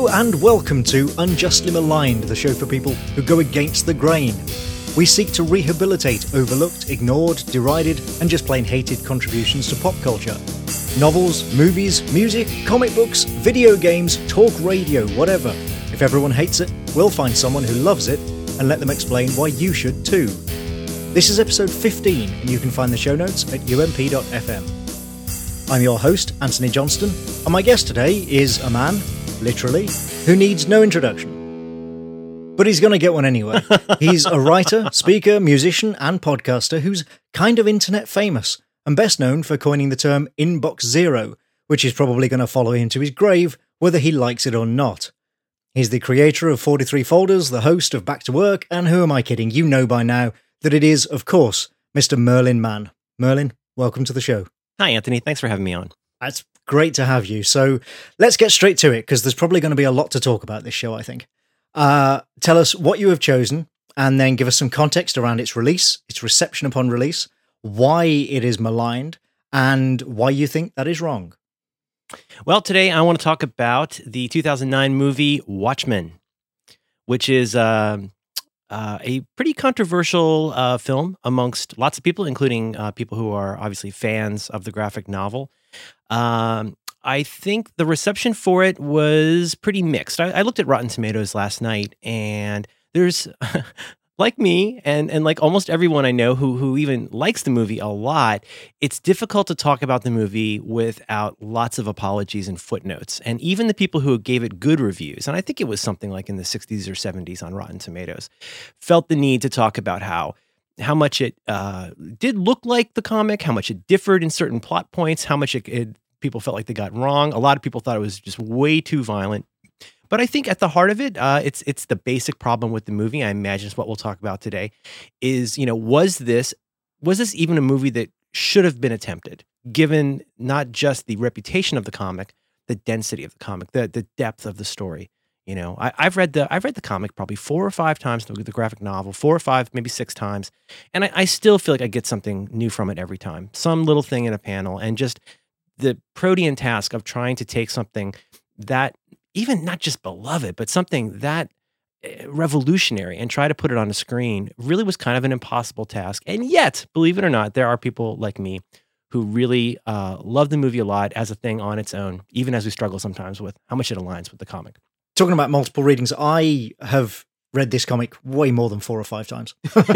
Hello and welcome to Unjustly Maligned, the show for people who go against the grain. We seek to rehabilitate overlooked, ignored, derided, and just plain hated contributions to pop culture. Novels, movies, music, comic books, video games, talk radio, whatever. If everyone hates it, we'll find someone who loves it and let them explain why you should too. This is episode 15, and you can find the show notes at ump.fm. I'm your host, Anthony Johnston, and my guest today is a man, literally, who needs no introduction. But he's going to get one anyway. He's a writer, speaker, musician, and podcaster who's kind of internet famous, and best known for coining the term Inbox Zero, which is probably going to follow him to his grave, whether he likes it or not. He's the creator of 43 Folders, the host of Back to Work, and who am I kidding? You know by now that it is, of course, Mr. Merlin Mann. Merlin, welcome to the show. Hi, Anthony. Thanks for having me on. That's great to have you. So let's get straight to it, because there's probably going to be a lot to talk about this show, I think. Tell us what you have chosen, and then give us some context around its release, its reception upon release, why it is maligned, and why you think that is wrong. Well, today I want to talk about the 2009 movie Watchmen, which is a pretty controversial film amongst lots of people, including people who are obviously fans of the graphic novel. I think the reception for it was pretty mixed. I looked at Rotten Tomatoes last night, and there's, like me, and like almost everyone I know who even likes the movie a lot, it's difficult to talk about the movie without lots of apologies and footnotes. And even the people who gave it good reviews, and I think it was something like in the 60s or 70s on Rotten Tomatoes, felt the need to talk about how much it did look like the comic, how much it differed in certain plot points, how much people felt like they got wrong. A lot of people thought it was just way too violent. But I think at the heart of it, it's the basic problem with the movie. I imagine is what we'll talk about today. Is, was this even a movie that should have been attempted, given not just the reputation of the comic, the density of the comic, the depth of the story. I've read the comic probably 4 or 5 times, the graphic novel 4 or 5, maybe 6 times, and I still feel like I get something new from it every time. Some little thing in a panel, and just the protean task of trying to take something that even not just beloved, but something that revolutionary and try to put it on a screen really was kind of an impossible task. And yet, believe it or not, there are people like me who really love the movie a lot as a thing on its own, even as we struggle sometimes with how much it aligns with the comic. Talking about multiple readings, I have read this comic way more than 4 or 5 times.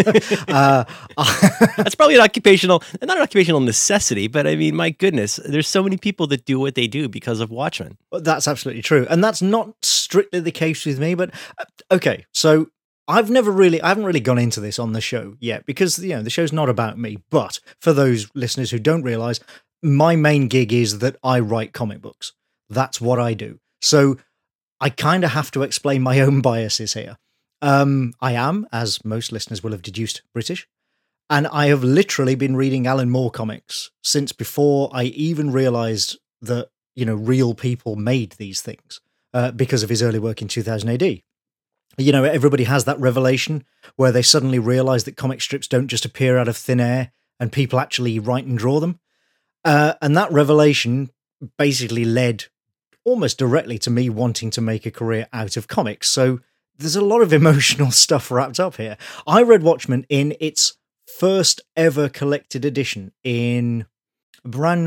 That's probably not an occupational necessity, but I mean, my goodness, there's so many people that do what they do because of Watchmen. That's absolutely true. And that's not strictly the case with me, but okay. So I haven't really gone into this on the show yet, because, the show's not about me. But for those listeners who don't realize, my main gig is that I write comic books. That's what I do. So I kind of have to explain my own biases here. I am, as most listeners will have deduced, British, and I have literally been reading Alan Moore comics since before I even realized that, real people made these things, because of his early work in 2000 AD. Everybody has that revelation where they suddenly realize that comic strips don't just appear out of thin air and people actually write and draw them. And that revelation basically led almost directly to me wanting to make a career out of comics. So there's a lot of emotional stuff wrapped up here. I read Watchmen in its first ever collected edition in around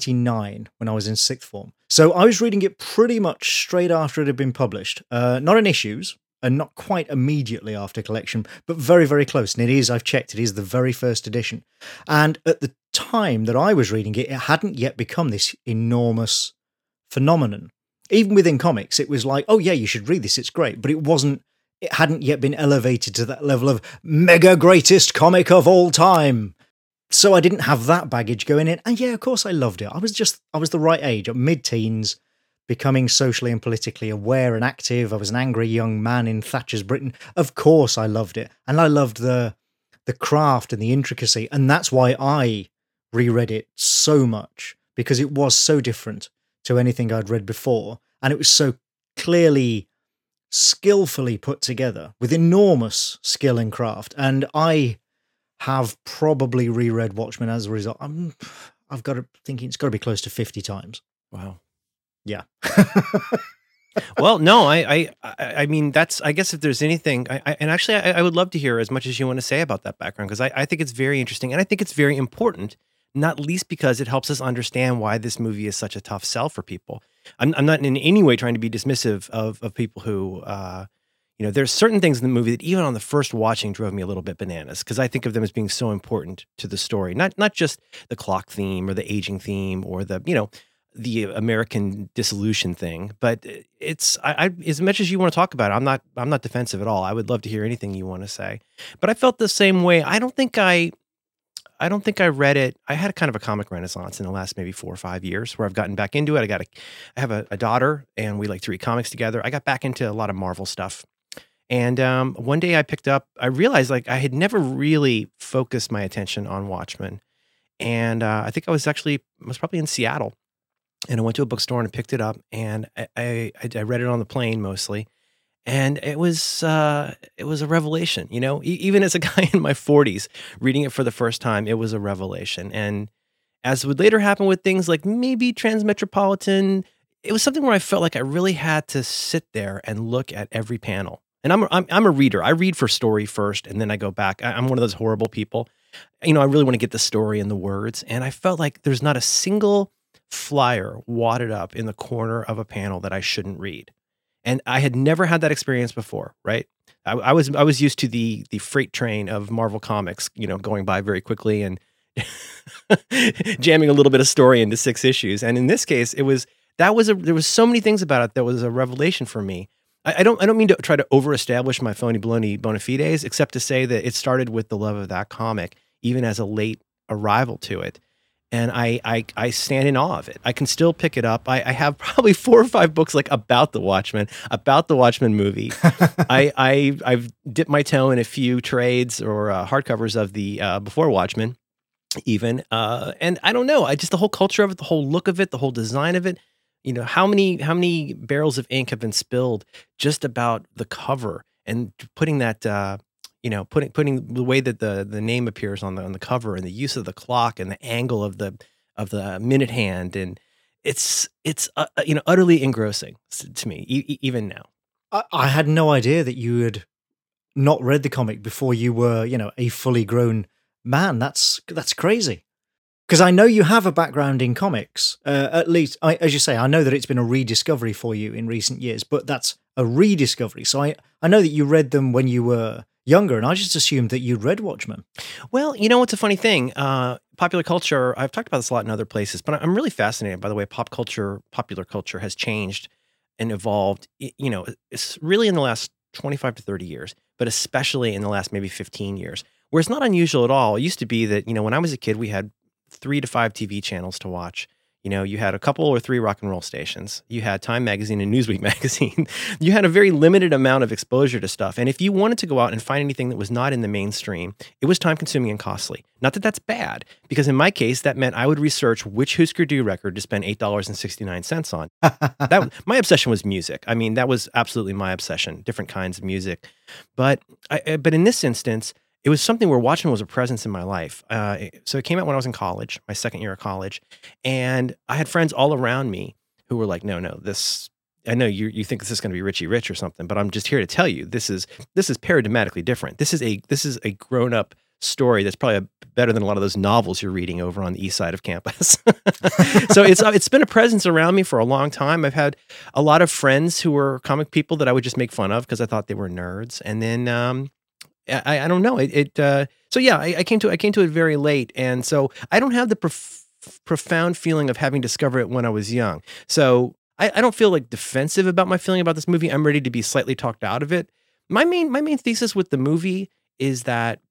1989 when I was in 6th form. So I was reading it pretty much straight after it had been published. Not in issues, and not quite immediately after collection, but very, very close. And I've checked, it is the very first edition. And at the time that I was reading it, it hadn't yet become this enormous phenomenon. Even within comics, it was like, oh yeah, you should read this, it's great. But it hadn't yet been elevated to that level of mega greatest comic of all time. So I didn't have that baggage going in. And yeah, of course I loved it. I was the right age, mid-teens, becoming socially and politically aware and active. I was an angry young man in Thatcher's Britain. Of course I loved it. And I loved the craft and the intricacy. And that's why I reread it so much, because it was so different to anything I'd read before, and it was so clearly, skillfully put together with enormous skill and craft. And I have probably reread Watchmen as a result. I've got to thinking it's got to be close to 50 times. Wow. Yeah. Well, no, I mean, that's, I guess if there's anything, and actually, I would love to hear as much as you want to say about that background, because I think it's very interesting, and I think it's very important, not least because it helps us understand why this movie is such a tough sell for people. I'm not in any way trying to be dismissive of people who, there's certain things in the movie that even on the first watching drove me a little bit bananas, because I think of them as being so important to the story, not just the clock theme or the aging theme or the American dissolution thing, but it's I as much as you want to talk about it, I'm not defensive at all. I would love to hear anything you want to say. But I felt the same way. I don't think I read it. I had a kind of a comic renaissance in the last maybe 4 or 5 years where I've gotten back into it. I have a daughter, and we like to read comics together. I got back into a lot of Marvel stuff. And one day I realized like I had never really focused my attention on Watchmen. And I think I was probably in Seattle. And I went to a bookstore and picked it up, and I read it on the plane mostly, and it was a revelation. Even as a guy in my 40s reading it for the first time, it was a revelation. And as would later happen with things like maybe Transmetropolitan, it was something where I felt like I really had to sit there and look at every panel. And I'm a reader. I read for story first, and then I go back. I'm one of those horrible people. I really want to get the story and the words, and I felt like there's not a single flyer wadded up in the corner of a panel that I shouldn't read. And I had never had that experience before, right? I was used to the freight train of Marvel Comics, going by very quickly and jamming a little bit of story into 6 issues. And in this case, there was so many things about it that was a revelation for me. I don't mean to try to overestablish my phony baloney bona fides, except to say that it started with the love of that comic, even as a late arrival to it. And I stand in awe of it. I can still pick it up. I have probably 4 or 5 books like about the Watchmen movie. I've dipped my toe in a few trades or hardcovers of the Before Watchmen, even. And I don't know. The whole culture of it, the whole look of it, the whole design of it. How many barrels of ink have been spilled just about the cover and putting that. Putting the way that the name appears on the cover and the use of the clock and the angle of the minute hand, and it's utterly engrossing to me even now. I had no idea that you had not read the comic before you were a fully grown man. That's crazy. Because I know you have a background in comics, at least, as you say, I know that it's been a rediscovery for you in recent years, but that's a rediscovery. So I know that you read them when you were younger, and I just assumed that you'd read Watchmen. Well, it's a funny thing. Popular culture, I've talked about this a lot in other places, but I'm really fascinated by the way popular culture has changed and evolved. It's really in the last 25 to 30 years, but especially in the last maybe 15 years, where it's not unusual at all. It used to be that, when I was a kid, we had 3 to 5 TV channels to watch. You had a couple or 3 rock and roll stations. You had Time Magazine and Newsweek Magazine. You had a very limited amount of exposure to stuff. And if you wanted to go out and find anything that was not in the mainstream, it was time consuming and costly. Not that that's bad, because in my case, that meant I would research which Husker Du record to spend $8.69 on. My obsession was music. I mean, that was absolutely my obsession, different kinds of music. But in this instance, it was something where Watchmen was a presence in my life. So it came out when I was in college, my second year of college. And I had friends all around me who were like, no, I know you think this is going to be Richie Rich or something, but I'm just here to tell you, this is paradigmatically different. This is a grown-up story that's probably better than a lot of those novels you're reading over on the east side of campus. So it's been a presence around me for a long time. I've had a lot of friends who were comic people that I would just make fun of because I thought they were nerds. And then I don't know. So yeah, I came to it very late, and so I don't have the profound feeling of having discovered it when I was young. So I don't feel like defensive about my feeling about this movie. I'm ready to be slightly talked out of it. My main thesis with the movie is that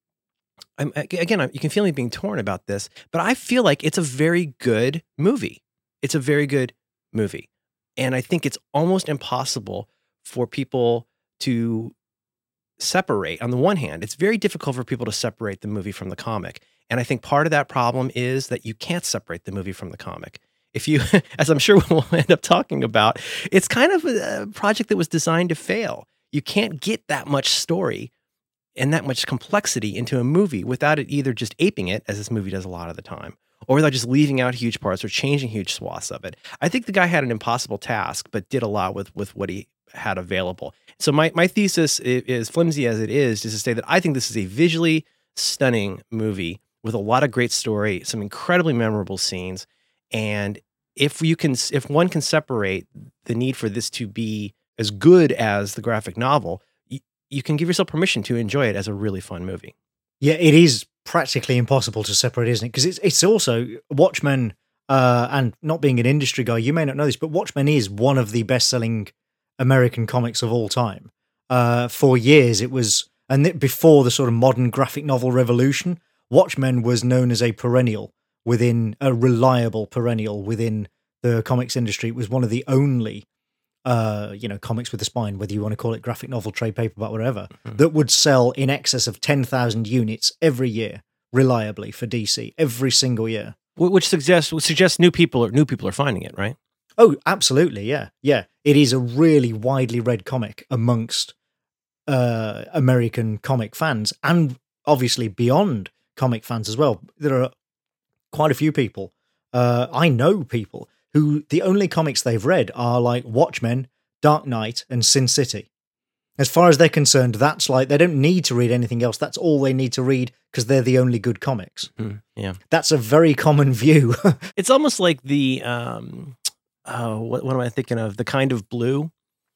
you can feel me being torn about this, but I feel like it's a very good movie. It's a very good movie, and I think it's almost impossible for people to separate. On the one hand, it's very difficult for people to separate the movie from the comic. And I think part of that problem is that you can't separate the movie from the comic. If you, as I'm sure we'll end up talking about, it's kind of a project that was designed to fail. You can't get that much story and that much complexity into a movie without it either just aping it, as this movie does a lot of the time, or without just leaving out huge parts or changing huge swaths of it. I think the guy had an impossible task, but did a lot with what he had available. So my thesis is flimsy as it is to say that I think this is a visually stunning movie with a lot of great story, some incredibly memorable scenes, and if one can separate the need for this to be as good as the graphic novel, you can give yourself permission to enjoy it as a really fun movie. Yeah, it is practically impossible to separate, isn't it? Because it's also Watchmen, and not being an industry guy, you may not know this, but Watchmen is one of the best-selling American comics of all time. For years, it was, and before the sort of modern graphic novel revolution, Watchmen was known as a reliable perennial within the comics industry. It was one of the only, comics with a spine, whether you want to call it graphic novel, trade paperback, whatever, that would sell in excess of 10,000 units every year, reliably for DC, every single year. Which suggests new people are finding it, right? Oh, absolutely, yeah. Yeah, it is a really widely read comic amongst American comic fans, and obviously beyond comic fans as well. There are quite a few people, I know people, who the only comics they've read are like Watchmen, Dark Knight, and Sin City. As far as they're concerned, that's like, they don't need to read anything else. That's all they need to read because they're the only good comics. Yeah. That's a very common view. It's almost like the, what am I thinking of? The kind of blue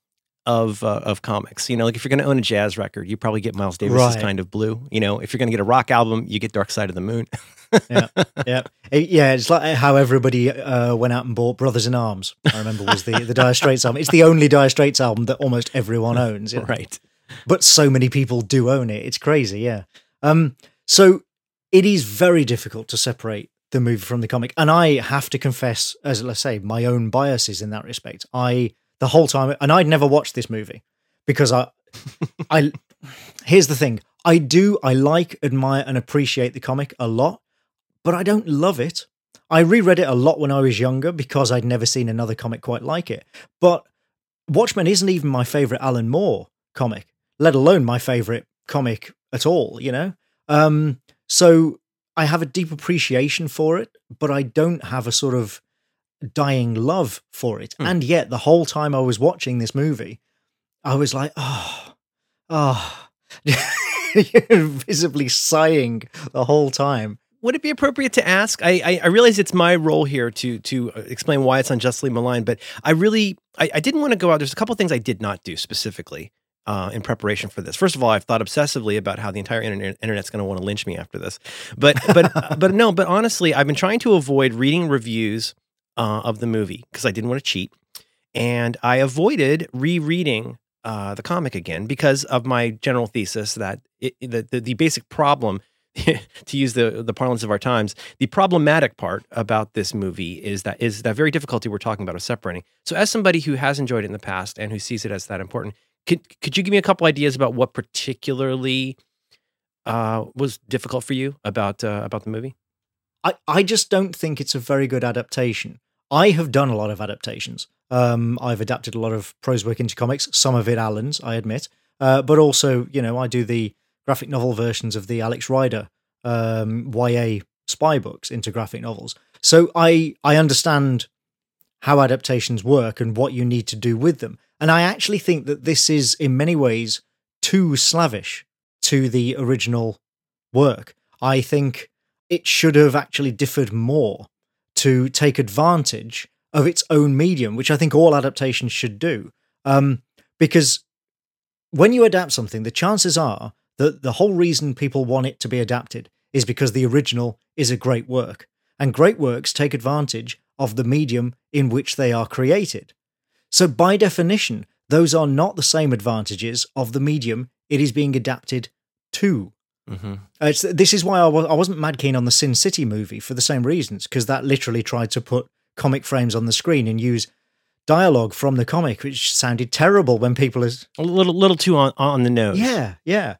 of comics. Like if you're going to own a jazz record, you probably get Miles Davis's Kind of Blue. If you're going to get a rock album, you get Dark Side of the Moon. Yeah. It's like how everybody went out and bought Brothers in Arms. I remember was the Dire Straits album. It's the only Dire Straits album that almost everyone owns. Right. But so many people do own it. It's crazy. Yeah. So it is very difficult to separate the movie from the comic, and I have to confess, as let's say, my own biases in that respect. The whole time, and I'd never watched this movie because here's the thing. I like, admire, and appreciate the comic a lot, but I don't love it. I reread it a lot when I was younger because I'd never seen another comic quite like it. But Watchmen isn't even my favorite Alan Moore comic, let alone my favorite comic at all, So I have a deep appreciation for it, but I don't have a sort of dying love for it. And yet the whole time I was watching this movie, I was like, visibly sighing the whole time. Would it be appropriate to ask? I realize it's my role here to explain why it's unjustly maligned, but I didn't want to go out. There's a couple of things I did not do specifically in preparation for this. First of all, I've thought obsessively about how the entire internet's going to want to lynch me after this. But honestly, I've been trying to avoid reading reviews of the movie because I didn't want to cheat, and I avoided rereading the comic again because of my general thesis that the basic problem, to use the parlance of our times, the problematic part about this movie is that very difficulty we're talking about of separating. So as somebody who has enjoyed it in the past and who sees it as that important, could you give me a couple ideas about what particularly was difficult for you about the movie? I just don't think it's a very good adaptation. I have done a lot of adaptations. I've adapted a lot of prose work into comics, some of it Alan's, I admit. But also, I do the graphic novel versions of the Alex Rider YA spy books into graphic novels. So I understand how adaptations work and what you need to do with them. And I actually think that this is, in many ways, too slavish to the original work. I think it should have actually differed more to take advantage of its own medium, which I think all adaptations should do. Because when you adapt something, the chances are that the whole reason people want it to be adapted is because the original is a great work. And great works take advantage of the medium in which they are created. So by definition, those are not the same advantages of the medium it is being adapted to. Mm-hmm. This is why I wasn't mad keen on the Sin City movie for the same reasons, because that literally tried to put comic frames on the screen and use dialogue from the comic, which sounded terrible when people are a little too on the nose. Yeah.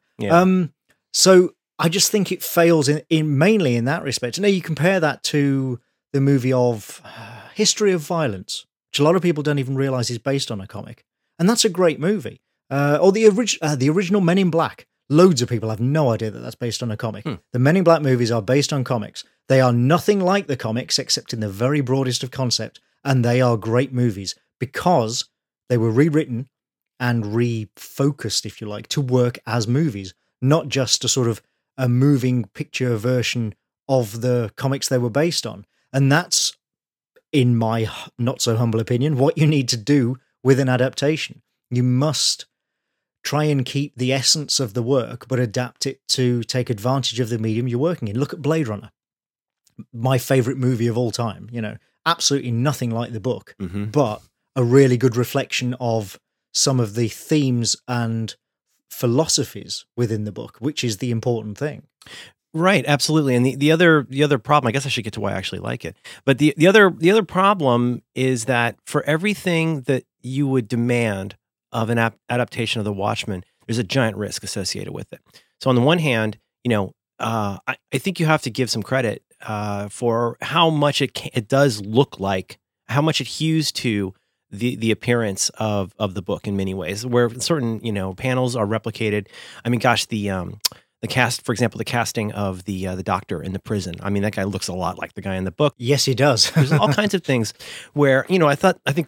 So I just think it fails in mainly in that respect. And now you compare that to the movie of History of Violence, which a lot of people don't even realize is based on a comic, and that's a great movie. Or the original Men in Black. Loads of people have no idea that that's based on a comic. Hmm. The Men in Black movies are based on comics. They are nothing like the comics except in the very broadest of concept, and they are great movies because they were rewritten and refocused, if you like, to work as movies, not just a sort of a moving picture version of the comics they were based on. And that's, in my not so humble opinion, what you need to do with an adaptation. You must try and keep the essence of the work, but adapt it to take advantage of the medium you're working in. Look at Blade Runner, my favorite movie of all time. Absolutely nothing like the book, but a really good reflection of some of the themes and philosophies within the book, which is the important thing. Right, absolutely. And the other problem, I guess I should get to why I actually like it. But the other problem is that for everything that you would demand of an adaptation of The Watchmen, there's a giant risk associated with it. So on the one hand, I think you have to give some credit for how much it does look like, how much it hews to the appearance of the book in many ways, where certain panels are replicated. I mean, gosh, the cast, for example, the casting of the doctor in the prison. I mean, that guy looks a lot like the guy in the book. Yes, he does. There's all kinds of things where what I would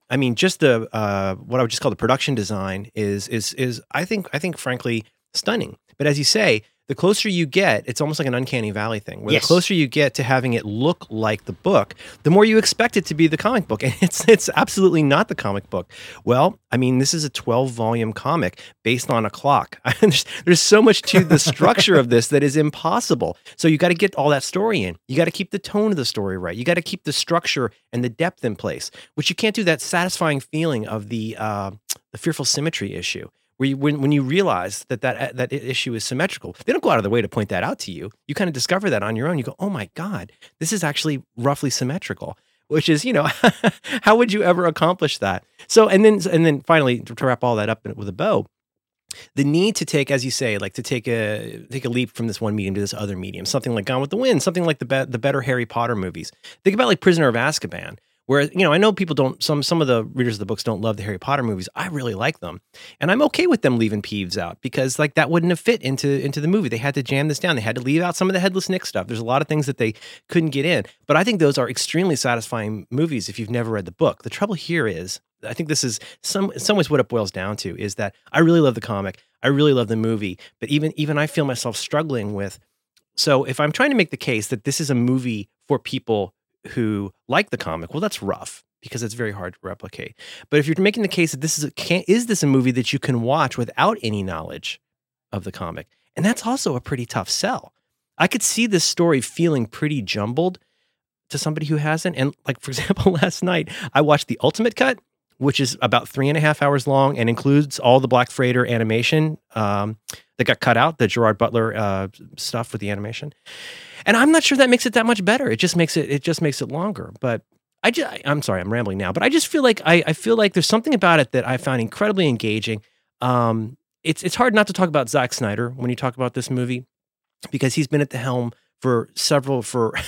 just call the production design is I think frankly stunning. But as you say, the closer you get, it's almost like an uncanny valley thing, where Yes. the closer you get to having it look like the book, the more you expect it to be the comic book. And it's absolutely not the comic book. Well, I mean, this is a 12-volume comic based on a clock. There's so much to the structure of this that is impossible. So you got to get all that story in. You got to keep the tone of the story right. You got to keep the structure and the depth in place, which you can't do that satisfying feeling of the fearful symmetry issue. When you realize that issue is symmetrical, they don't go out of their way to point that out to you. You kind of discover that on your own. You go, oh my God, this is actually roughly symmetrical, which is, how would you ever accomplish that? So, and then finally, to wrap all that up with a bow, the need to take, as you say, like to take a leap from this one medium to this other medium, something like Gone with the Wind, something like the better Harry Potter movies. Think about like Prisoner of Azkaban. Where, I know people don't, some of the readers of the books don't love the Harry Potter movies. I really like them. And I'm okay with them leaving Peeves out because like that wouldn't have fit into the movie. They had to jam this down. They had to leave out some of the Headless Nick stuff. There's a lot of things that they couldn't get in. But I think those are extremely satisfying movies if you've never read the book. The trouble here is, I think this is in some ways what it boils down to is that I really love the comic. I really love the movie. But even I feel myself struggling with, so if I'm trying to make the case that this is a movie for people who like the comic, well, that's rough because it's very hard to replicate. But if you're making the case that this is this a movie that you can watch without any knowledge of the comic, and that's also a pretty tough sell. I could see this story feeling pretty jumbled to somebody who hasn't. And like, for example, last night I watched the Ultimate Cut, which is about 3.5 hours long and includes all the Black Freighter animation that got cut out, the Gerard Butler stuff with the animation. And I'm not sure that makes it that much better. It just makes it longer. But I'm sorry, I'm rambling now. But I just feel like I feel like there's something about it that I found incredibly engaging. It's hard not to talk about Zack Snyder when you talk about this movie because he's been at the helm for several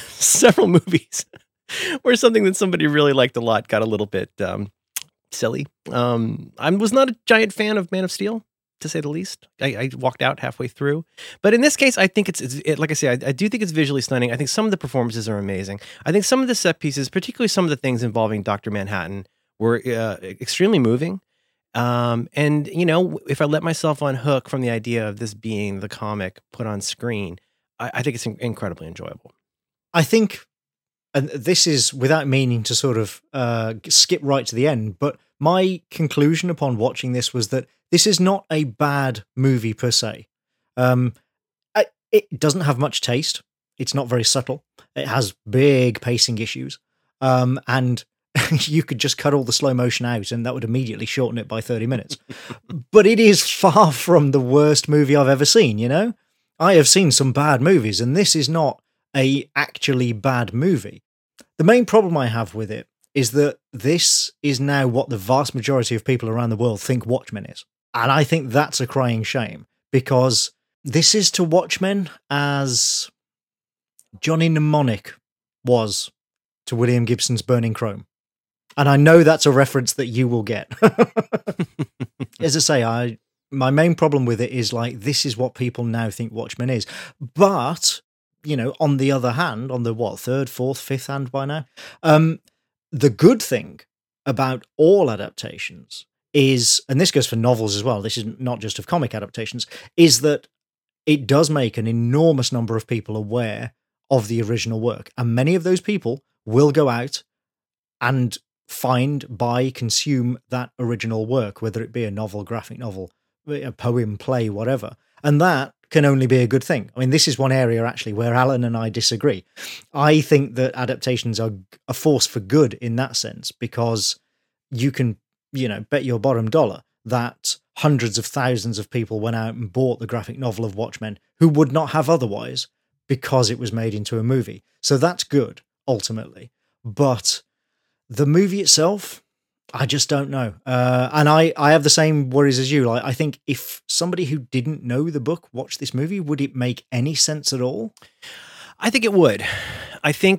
movies where something that somebody really liked a lot got a little bit silly. I was not a giant fan of Man of Steel, to say the least. I walked out halfway through. But in this case, I think it's like I say, I do think it's visually stunning. I think some of the performances are amazing. I think some of the set pieces, particularly some of the things involving Dr. Manhattan, were extremely moving. And, if I let myself unhook from the idea of this being the comic put on screen, I think it's incredibly enjoyable. I think, and this is without meaning to sort of skip right to the end, but my conclusion upon watching this was that this is not a bad movie per se. It doesn't have much taste. It's not very subtle. It has big pacing issues. And you could just cut all the slow motion out and that would immediately shorten it by 30 minutes. But it is far from the worst movie I've ever seen, I have seen some bad movies and this is not a actually bad movie. The main problem I have with it is that this is now what the vast majority of people around the world think Watchmen is. And I think that's a crying shame, because this is to Watchmen as Johnny Mnemonic was to William Gibson's Burning Chrome. And I know that's a reference that you will get. As I say, my main problem with it is like, this is what people now think Watchmen is. But, on the other hand, on the third, fourth, fifth hand by now, the good thing about all adaptations is, and this goes for novels as well, this is not just of comic adaptations, is that it does make an enormous number of people aware of the original work. And many of those people will go out and find, buy, consume that original work, whether it be a novel, graphic novel, a poem, play, whatever. And that can only be a good thing. I mean, this is one area actually where Alan and I disagree. I think that adaptations are a force for good in that sense, because you can, bet your bottom dollar that hundreds of thousands of people went out and bought the graphic novel of Watchmen who would not have otherwise, because it was made into a movie. So that's good, ultimately. But the movie itself, I just don't know. And I have the same worries as you. Like, I think if somebody who didn't know the book watched this movie, would it make any sense at all? I think it would. I think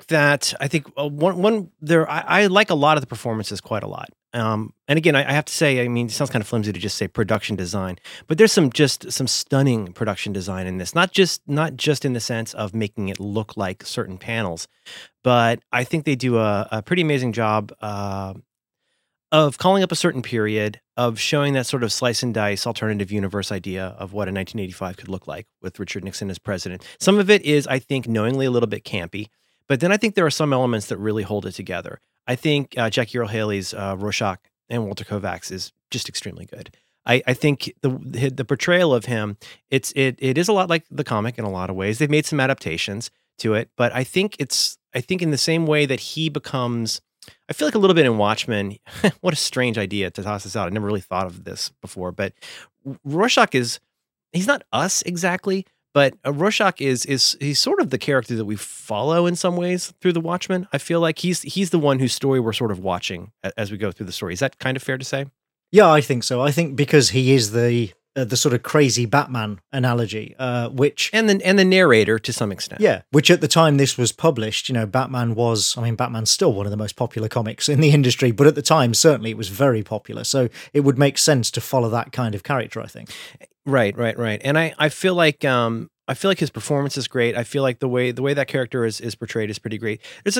I like a lot of the performances quite a lot. And again, I have to say, I mean, it sounds kind of flimsy to just say production design, but there's some stunning production design in this. Not just in the sense of making it look like certain panels, but I think they do a pretty amazing job of calling up a certain period, of showing that sort of slice and dice alternative universe idea of what a 1985 could look like with Richard Nixon as president. Some of it is, I think, knowingly a little bit campy, but then I think there are some elements that really hold it together. I think Jackie Earle Haley's Rorschach and Walter Kovacs is just extremely good. I think the portrayal of him, it is a lot like the comic in a lot of ways. They've made some adaptations to it, but I think in the same way that he becomes, I feel like a little bit in Watchmen. What a strange idea to toss this out. I never really thought of this before, but Rorschach he's not us exactly, but Rorschach he's sort of the character that we follow in some ways through the Watchmen. I feel like he's the one whose story we're sort of watching as we go through the story. Is that kind of fair to say? Yeah, I think so. I think because he is the sort of crazy Batman analogy, which and the narrator to some extent. Yeah, which at the time this was published, Batman's still one of the most popular comics in the industry, but at the time certainly it was very popular. So it would make sense to follow that kind of character, I think. Right. And I feel like his performance is great. I feel like the way that character is portrayed is pretty great. There's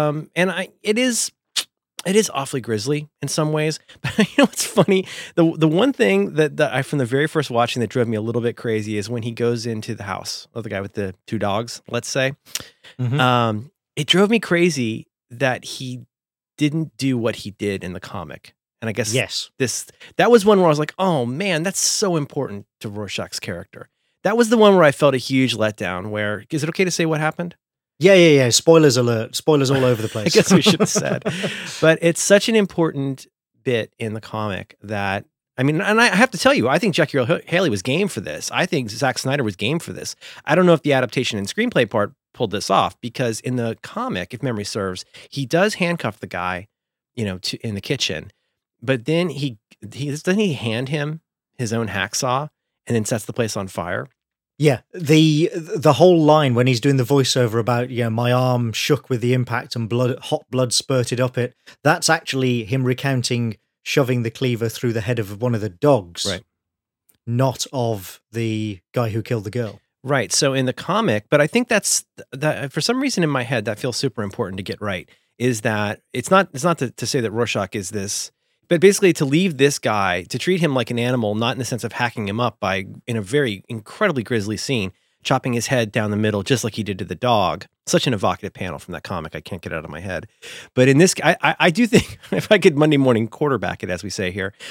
it is awfully grisly in some ways, but it's funny. The one thing that I, from the very first watching, that drove me a little bit crazy is when he goes into the house of the guy with the two dogs, let's say. Mm-hmm. It drove me crazy that he didn't do what he did in the comic. And I guess that was one where I was like, oh man, that's so important to Rorschach's character. That was the one where I felt a huge letdown where, is it okay to say what happened? Yeah. Spoilers alert. Spoilers all over the place. I guess we should have said. But it's such an important bit in the comic that, I mean, and I have to tell you, I think Jackie Earle Haley was game for this. I think Zack Snyder was game for this. I don't know if the adaptation and screenplay part pulled this off, because in the comic, if memory serves, he does handcuff the guy, in the kitchen. But then doesn't he hand him his own hacksaw and then sets the place on fire? Yeah, the whole line when he's doing the voiceover about, my arm shook with the impact and hot blood spurted up it, that's actually him recounting shoving the cleaver through the head of one of the dogs, right? Not of the guy who killed the girl. Right. So in the comic, but I think that for some reason in my head that feels super important to get right, is that it's not to say that Rorschach is this, but basically to leave this guy, to treat him like an animal, not in the sense of hacking him up by, in a very incredibly grisly scene, chopping his head down the middle, just like he did to the dog. Such an evocative panel from that comic. I can't get it out of my head. But in this, I do think, if I could Monday morning quarterback it, as we say here,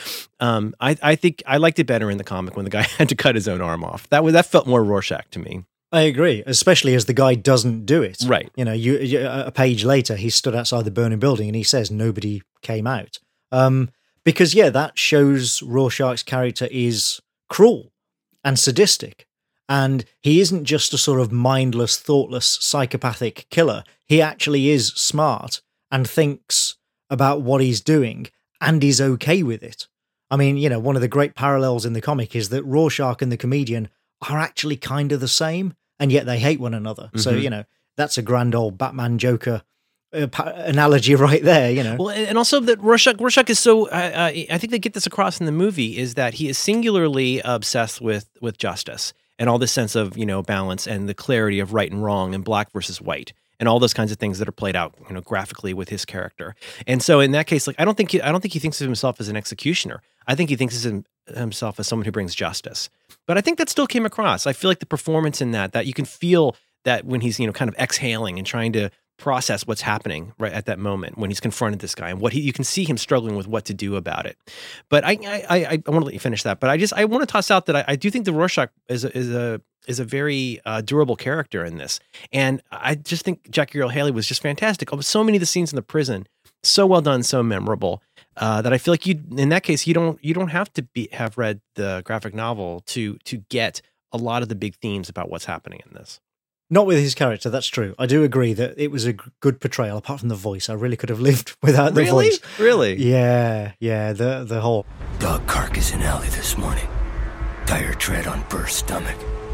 I think I liked it better in the comic when the guy had to cut his own arm off. That felt more Rorschach to me. I agree, especially as the guy doesn't do it. Right. A page later, he stood outside the burning building and he says nobody came out. Because, that shows Rorschach's character is cruel and sadistic. And he isn't just a sort of mindless, thoughtless, psychopathic killer. He actually is smart and thinks about what he's doing and is okay with it. I mean, one of the great parallels in the comic is that Rorschach and the comedian are actually kind of the same, and yet they hate one another. Mm-hmm. So, that's a grand old Batman Joker analogy right there, you know. Well, and also that Rorschach is so. I think they get this across in the movie is that he is singularly obsessed with justice and all this sense of balance and the clarity of right and wrong and black versus white and all those kinds of things that are played out graphically with his character. And so in that case, like I don't think he thinks of himself as an executioner. I think he thinks of himself as someone who brings justice. But I think that still came across. I feel like the performance in that you can feel that when he's kind of exhaling and trying to process what's happening right at that moment when he's confronted this guy and you can see him struggling with what to do about it. But I want to let you finish that. But I want to toss out that I do think the Rorschach is a very durable character in this, and I just think Jackie Earle Haley was just fantastic. So many of the scenes in the prison, so well done, so memorable that I feel like in that case you don't have to have read the graphic novel to get a lot of the big themes about what's happening in this. Not with his character, that's true. I do agree that it was a good portrayal, apart from the voice. I really could have lived without the voice. Really? Yeah, the whole... Dog carcass in alley this morning. Tire tread on burst stomach.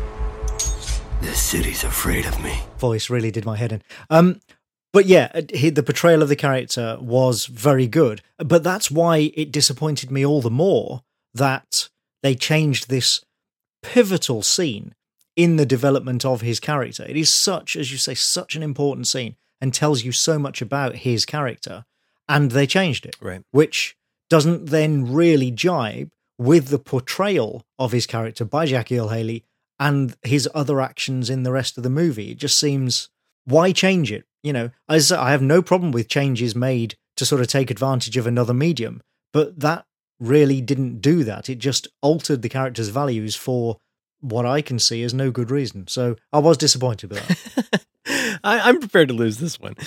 This city's afraid of me. Voice really did my head in. But yeah, the portrayal of the character was very good. But that's why it disappointed me all the more that they changed this pivotal scene in the development of his character. It is such, as you say, such an important scene and tells you so much about his character, and they changed it. Right. Which doesn't then really jibe with the portrayal of his character by Jackie Earle Haley and his other actions in the rest of the movie. It just seems, why change it? As I have no problem with changes made to sort of take advantage of another medium, but that really didn't do that. It just altered the character's values for what I can see as no good reason. So I was disappointed with that. I'm prepared to lose this one.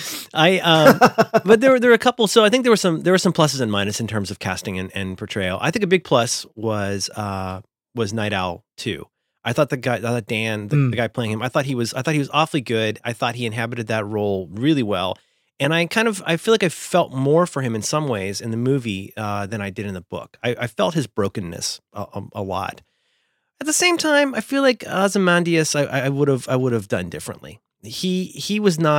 But there were a couple. So I think there were some pluses and minuses in terms of casting and portrayal. I think a big plus was Night Owl 2. I thought Dan, the guy playing him, I thought he was awfully good. I thought he inhabited that role really well. And I feel like I felt more for him in some ways in the movie than I did in the book. I felt his brokenness a lot. At the same time, I feel like Ozymandias, I would have done differently. He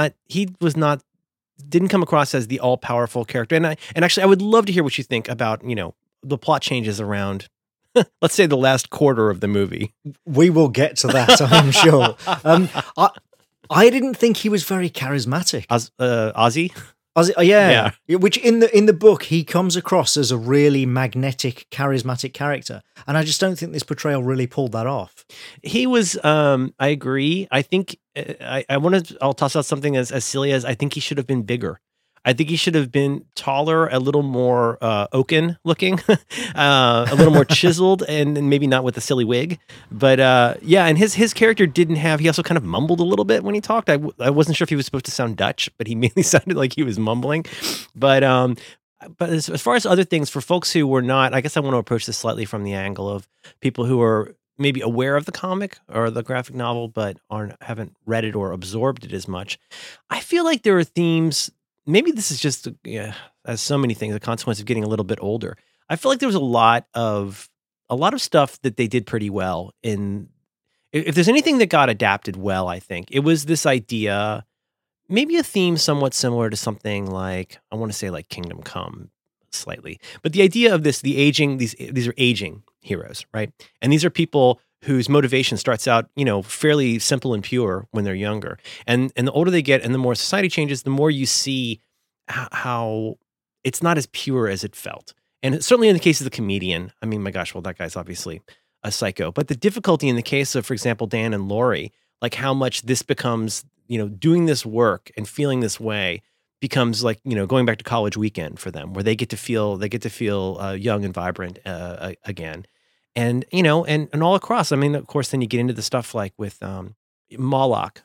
didn't come across as the all powerful character. And actually, I would love to hear what you think about the plot changes around, let's say, the last quarter of the movie. We will get to that, I'm sure. I didn't think he was very charismatic. Ozzy? Yeah. Which in the book he comes across as a really magnetic, charismatic character, and I just don't think this portrayal really pulled that off. He was. I agree. I think I'll toss out something as silly as I think he should have been bigger. I think he should have been taller, a little more oaken looking, a little more chiseled, and maybe not with a silly wig. But and his character didn't have. He also kind of mumbled a little bit when he talked. I wasn't sure if he was supposed to sound Dutch, but he mainly sounded like he was mumbling. But as far as other things, for folks who were not, I guess I want to approach this slightly from the angle of people who are maybe aware of the comic or the graphic novel, but haven't read it or absorbed it as much. I feel like there are themes. Maybe this is just, as so many things, a consequence of getting a little bit older. I feel like there was a lot of stuff that they did pretty well in. If there's anything that got adapted well, I think it was this idea, maybe a theme somewhat similar to something like, I want to say like Kingdom Come slightly, but the idea of these are aging heroes, right? And these are people whose motivation starts out, fairly simple and pure when they're younger. And the older they get and the more society changes, the more you see how it's not as pure as it felt. And certainly in the case of the comedian, I mean, my gosh, well, that guy's obviously a psycho. But the difficulty in the case of, for example, Dan and Laurie, like how much this becomes, doing this work and feeling this way becomes like, going back to college weekend for them, where they get to feel young and vibrant again. And, and all across, I mean, of course, then you get into the stuff like with Moloch,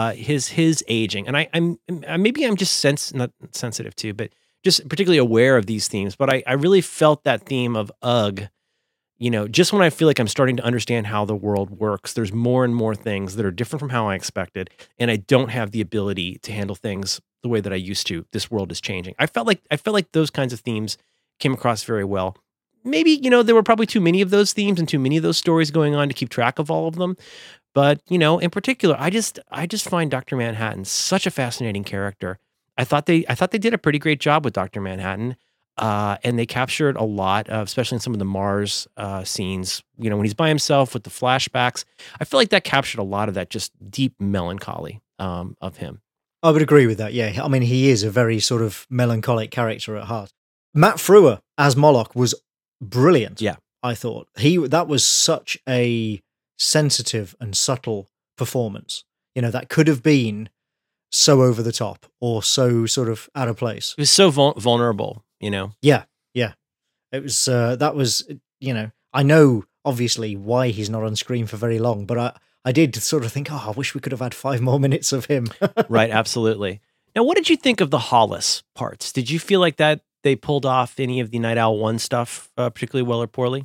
his aging. And I'm just not sensitive to, but just particularly aware of these themes. But I really felt that theme of ugh, just when I feel like I'm starting to understand how the world works, there's more and more things that are different from how I expected. And I don't have the ability to handle things the way that I used to. This world is changing. I felt like those kinds of themes came across very well. Maybe, there were probably too many of those themes and too many of those stories going on to keep track of all of them. But, in particular, I just find Dr. Manhattan such a fascinating character. I thought they did a pretty great job with Dr. Manhattan. And they captured a lot of, especially in some of the Mars scenes, when he's by himself with the flashbacks. I feel like that captured a lot of that just deep melancholy of him. I would agree with that. Yeah. I mean, he is a very sort of melancholic character at heart. Matt Frewer as Moloch was brilliant. Yeah. I thought that was such a sensitive and subtle performance. That could have been so over the top or so sort of out of place. It was so vulnerable, Yeah. It was, that was, I know obviously why he's not on screen for very long, but I did sort of think, I wish we could have had 5 more minutes of him. Right. Absolutely. Now, what did you think of the Hollis parts? Did you feel like that they pulled off any of the Night Owl 1 stuff particularly well or poorly?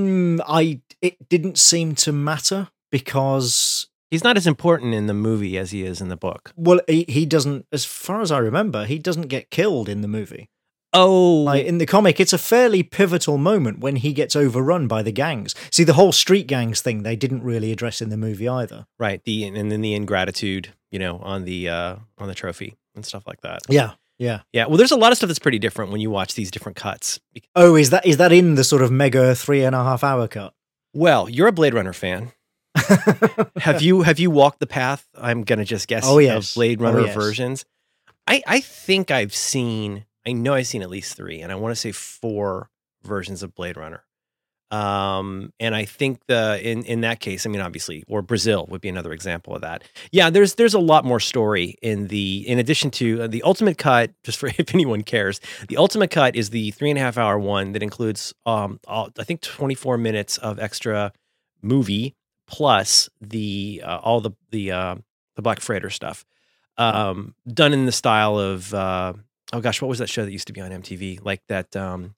It didn't seem to matter because he's not as important in the movie as he is in the book. Well, he doesn't, as far as I remember, he doesn't get killed in the movie. Oh. Like in the comic, it's a fairly pivotal moment when he gets overrun by the gangs. See, the whole street gangs thing, they didn't really address in the movie either. Right. And then the ingratitude, on the trophy and stuff like that. Yeah. Well, there's a lot of stuff that's pretty different when you watch these different cuts. Oh, is that in the sort of mega 3.5 hour cut? Well, you're a Blade Runner fan. Have you walked the path? I'm gonna just guess. Yes. Of Blade Runner versions. I think I've seen at least 3, and I want to say 4 versions of Blade Runner. And I think in that case, I mean, obviously, or Brazil would be another example of that. Yeah, there's a lot more story in addition to the ultimate cut. Just for if anyone cares, the ultimate cut is the 3.5 hour one that includes I think 24 minutes of extra movie plus all the Black Freighter stuff, done in the style of oh gosh, what was that show that used to be on MTV? Like that.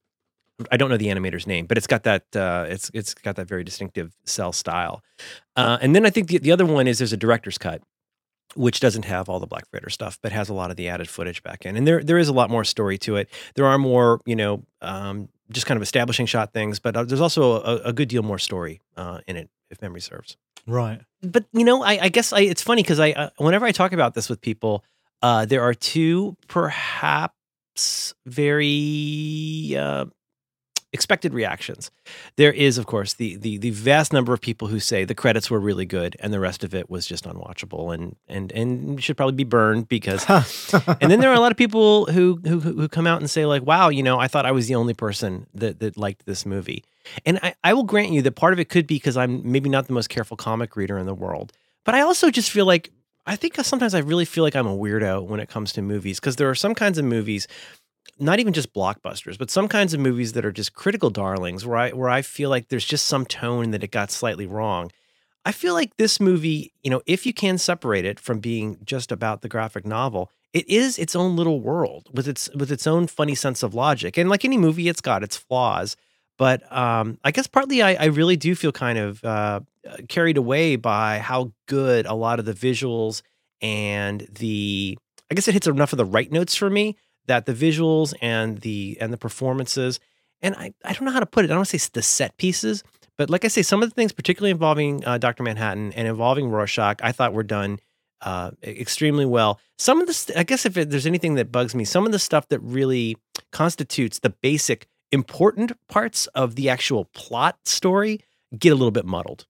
I don't know the animator's name, but it's got that it's got that very distinctive cell style. And then I think the other one is there's a director's cut, which doesn't have all the Black Freighter stuff, but has a lot of the added footage back in. And there is a lot more story to it. There are more, just kind of establishing shot things, but there's also a good deal more story in it, if memory serves. Right. But I guess it's funny because whenever I talk about this with people, there are 2 perhaps very expected reactions. There is, of course, the vast number of people who say the credits were really good and the rest of it was just unwatchable and should probably be burned because. And then there are a lot of people who come out and say like, wow, I thought I was the only person that liked this movie. And I will grant you that part of it could be because I'm maybe not the most careful comic reader in the world, but I also just feel like I think sometimes I really feel like I'm a weirdo when it comes to movies because there are some kinds of movies. Not even just blockbusters, but some kinds of movies that are just critical darlings where I feel like there's just some tone that it got slightly wrong. I feel like this movie, if you can separate it from being just about the graphic novel, it is its own little world with its own funny sense of logic. And like any movie, it's got its flaws. But I guess partly I really do feel kind of carried away by how good a lot of the visuals and I guess it hits enough of the right notes for me. That the visuals and the performances, and I don't know how to put it. I don't want to say the set pieces, but like I say, some of the things, particularly involving Dr. Manhattan and involving Rorschach, I thought were done extremely well. Some of the, I guess if there's anything that bugs me, some of the stuff that really constitutes the basic important parts of the actual plot story get a little bit muddled,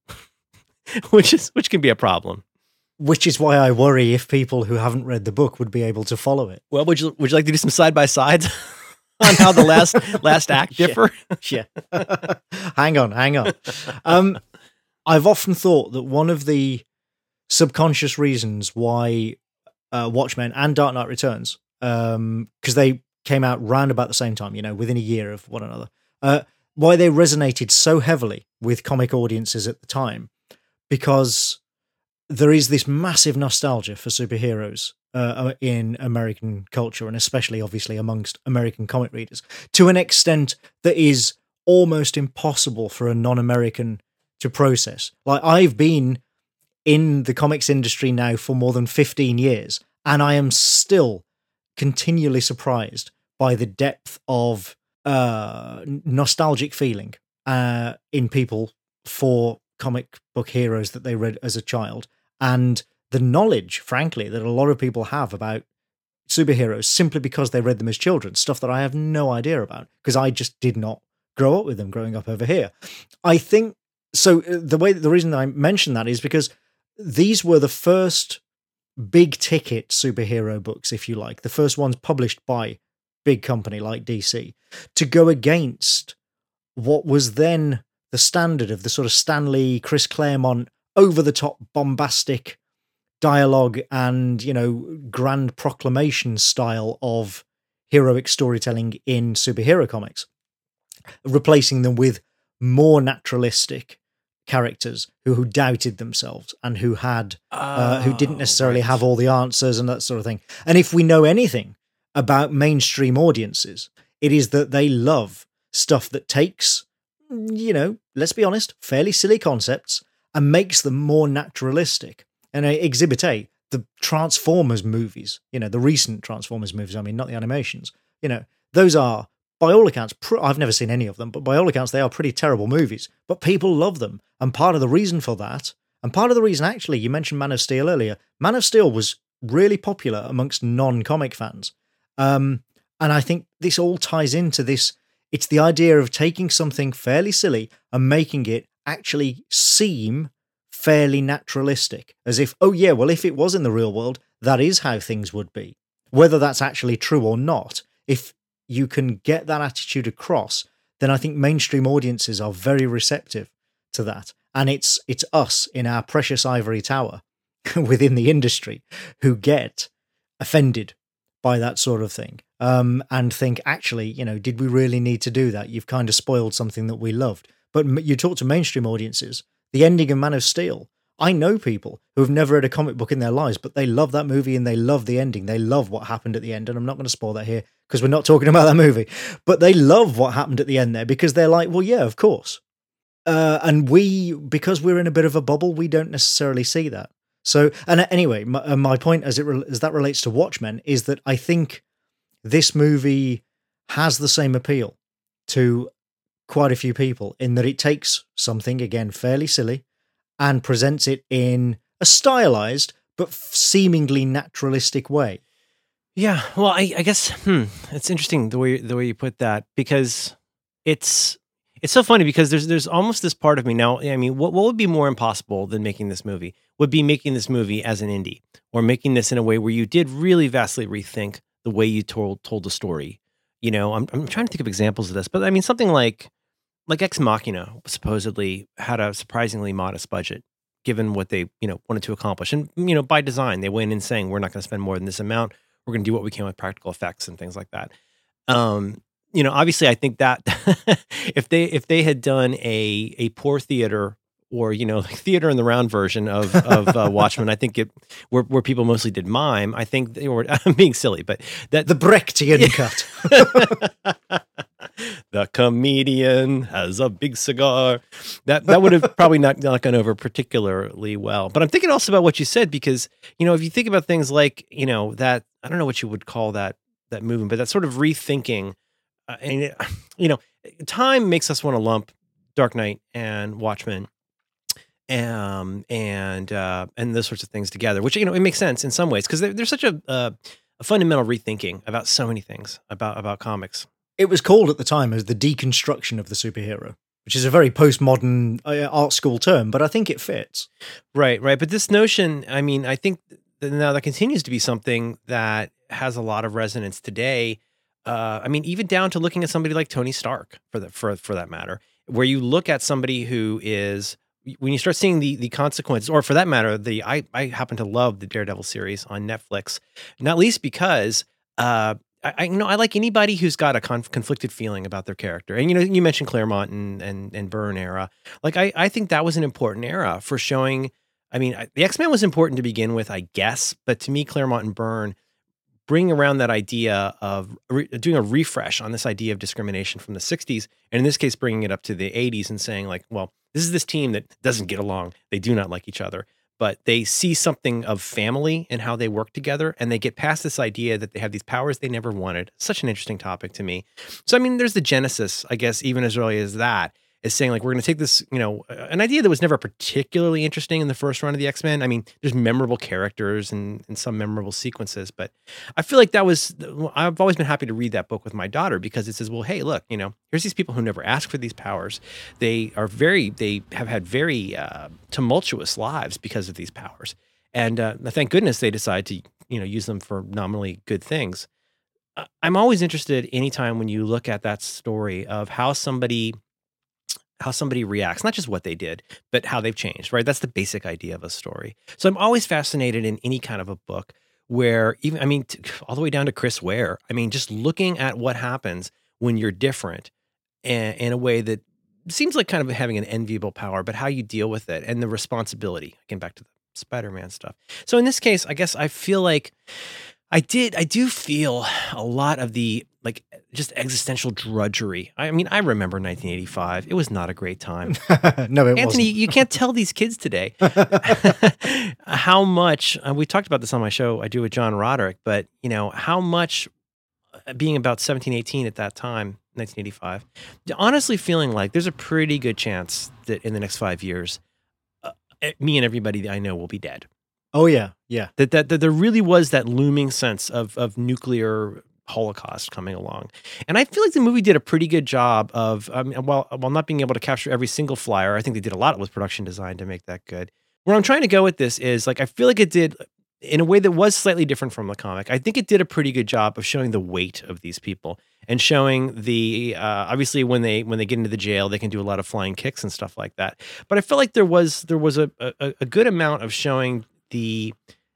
which can be a problem. Which is why I worry if people who haven't read the book would be able to follow it. Well, would you like to do some side by sides on how the last act differ? Yeah. Hang on. I've often thought that one of the subconscious reasons why Watchmen and Dark Knight Returns, because they came out round about the same time, within a year of one another, why they resonated so heavily with comic audiences at the time, because there is this massive nostalgia for superheroes in American culture, and especially, obviously, amongst American comic readers, to an extent that is almost impossible for a non-American to process. Like, I've been in the comics industry now for more than 15 years, and I am still continually surprised by the depth of nostalgic feeling in people for comic book heroes that they read as a child. And the knowledge, frankly, that a lot of people have about superheroes simply because they read them as children, stuff that I have no idea about because I just did not grow up with them growing up over here. I think so. The reason I mention that is because these were the first big ticket superhero books, if you like, the first ones published by big company like DC, to go against what was then the standard of the sort of Stan Lee, Chris Claremont, over the top bombastic dialogue and, grand proclamation style of heroic storytelling in superhero comics, replacing them with more naturalistic characters who doubted themselves and who didn't necessarily have all the answers and that sort of thing. And if we know anything about mainstream audiences, it is that they love stuff that takes, let's be honest, fairly silly concepts and makes them more naturalistic. And Exhibit A, the Transformers movies, the recent Transformers movies, I mean, not the animations, those are, by all accounts, I've never seen any of them, but by all accounts, they are pretty terrible movies. But people love them. And part of the reason for that, and part of the reason, actually, you mentioned Man of Steel earlier, Man of Steel was really popular amongst non-comic fans. And I think this all ties into this. It's the idea of taking something fairly silly and making it actually seem fairly naturalistic, as if, oh yeah, well, if it was in the real world, that is how things would be. Whether that's actually true or not, if you can get that attitude across, then I think mainstream audiences are very receptive to that. And it's us in our precious ivory tower within the industry who get offended by that sort of thing, and think, actually, did we really need to do that? You've kind of spoiled something that we loved. But you talk to mainstream audiences, the ending of Man of Steel, I know people who have never read a comic book in their lives, but they love that movie and they love the ending. They love what happened at the end. And I'm not going to spoil that here because we're not talking about that movie. But they love what happened at the end there because they're like, well, yeah, of course. And because we're in a bit of a bubble, we don't necessarily see that. So, and anyway, my point as that relates to Watchmen is that I think this movie has the same appeal to quite a few people in that it takes something, again, fairly silly and presents it in a stylized but seemingly naturalistic way. Yeah, well, I guess it's interesting the way you put that, because it's so funny because there's almost this part of me now. I mean, what would be more impossible than making this movie? Would be making this movie as an indie, or making this in a way where you did really vastly rethink the way you told the story. I'm trying to think of examples of this, but I mean something like Ex Machina supposedly had a surprisingly modest budget, given what they wanted to accomplish, and by design they went in saying, we're not going to spend more than this amount. We're going to do what we can with practical effects and things like that. Obviously, I think that if they had done a poor theater, or like theater in the round version of Watchmen, I think where people mostly did mime. I think I'm being silly, but that the Brechtian cut. The comedian has a big cigar. That would have probably not gone over particularly well. But I'm thinking also about what you said, because if you think about things like that, I don't know what you would call that movement, but that sort of rethinking. And time makes us want to lump Dark Knight and Watchmen and those sorts of things together, which it makes sense in some ways because there's such a fundamental rethinking about so many things about comics. It was called at the time as the deconstruction of the superhero, which is a very postmodern art school term, but I think it fits. Right. But this notion, I mean, I think now that continues to be something that has a lot of resonance today. I mean, even down to looking at somebody like Tony Stark, for that matter, where you look at somebody who is, when you start seeing the consequences, or for that matter, I happen to love the Daredevil series on Netflix, not least because I like anybody who's got a conflicted feeling about their character. And you mentioned Claremont and Byrne era. Like I think that was an important era for showing. I mean, the X-Men was important to begin with, I guess, but to me, Claremont and Byrne bring around that idea of doing a refresh on this idea of discrimination from the 60s, and in this case, bringing it up to the 80s and saying, like, well, this is this team that doesn't get along. They do not like each other, but they see something of family and how they work together, and they get past this idea that they have these powers they never wanted. Such an interesting topic to me. So, I mean, there's the genesis, I guess, even as early as that. is saying like, we're going to take this, an idea that was never particularly interesting in the first run of the X-Men. I mean, there's memorable characters and some memorable sequences, but I feel like I've always been happy to read that book with my daughter because it says, well, hey, look, here's these people who never asked for these powers. They have had very tumultuous lives because of these powers. And thank goodness they decide to, use them for nominally good things. I'm always interested anytime when you look at that story of how somebody reacts, not just what they did, but how they've changed, right? That's the basic idea of a story. So I'm always fascinated in any kind of a book where all the way down to Chris Ware, just looking at what happens when you're different in a way that seems like kind of having an enviable power, but how you deal with it and the responsibility. Again, back to the Spider-Man stuff. So in this case, I guess I feel like I do feel a lot of the like just existential drudgery. I remember 1985. It was not a great time. No, it Anthony, wasn't. You can't tell these kids today how much, we talked about this on my show I do with John Roderick, but how much being about 17, 18 at that time, 1985, honestly feeling like there's a pretty good chance that in the next 5 years, me and everybody that I know will be dead. Oh yeah, yeah. That there really was that looming sense of nuclear holocaust coming along, and I feel like the movie did a pretty good job of, while not being able to capture every single flyer, I think they did a lot with production design to make that good. Where I'm trying to go with this is like I feel like it did in a way that was slightly different from the comic. I think it did a pretty good job of showing the weight of these people and showing the obviously when they get into the jail, they can do a lot of flying kicks and stuff like that. But I felt like there was a good amount of showing the